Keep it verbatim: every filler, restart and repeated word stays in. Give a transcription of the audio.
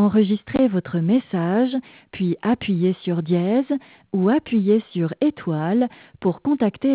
enregistrez votre message, puis appuyez sur dièse ou appuyez sur étoile pour contacter